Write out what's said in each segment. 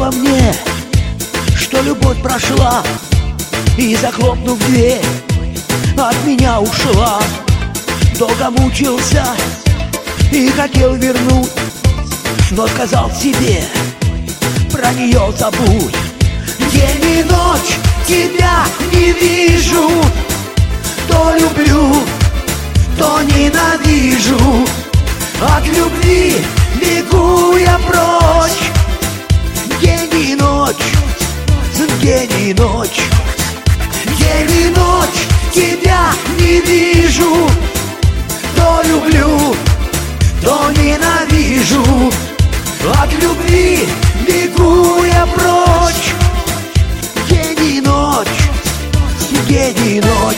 во мне, что любовь прошла, и, захлопнув дверь, от меня ушла. Долго мучился и хотел вернуть, но сказал себе: про нее забудь. День и ночь тебя не вижу, то люблю, то ненавижу. От любви бегу я прочь. День и ночь, день и ночь, день и ночь тебя не вижу, то люблю, то ненавижу. От любви бегу я прочь. День и ночь, день и ночь.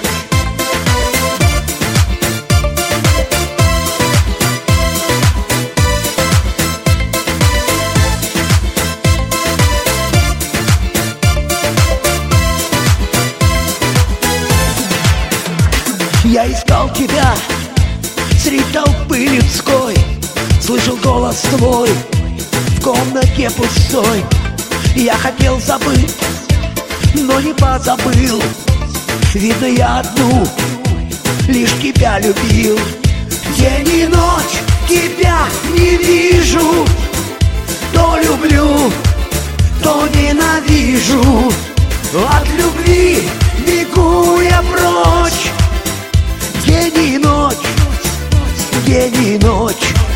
Я искал тебя средь толпы людской, слышал голос твой в комнате пустой. Я хотел забыть, но не позабыл. Видно, я одну лишь тебя любил. День и ночь тебя не вижу, то люблю, то ненавижу. От любви бегу я прочь. День и ночь, день и ночь.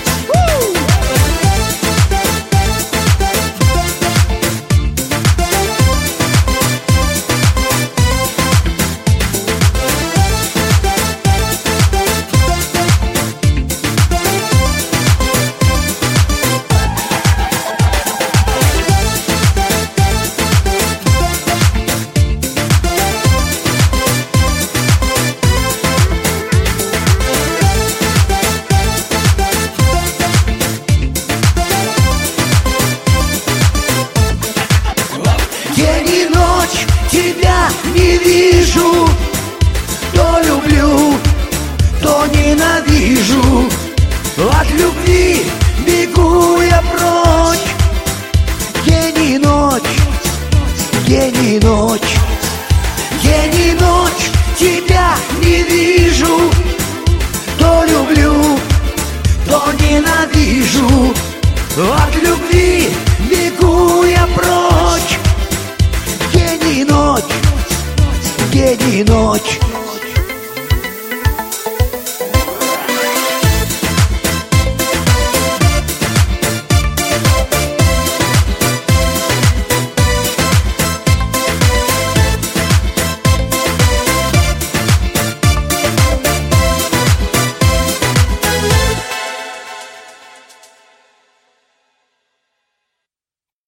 День и ночь тебя не вижу, то люблю, то ненавижу. От любви бегу я прочь. День и ночь, день и ночь, день и ночь тебя не вижу, то люблю, то ненавижу. От любви бегу я прочь. День и ночь, день и ночь.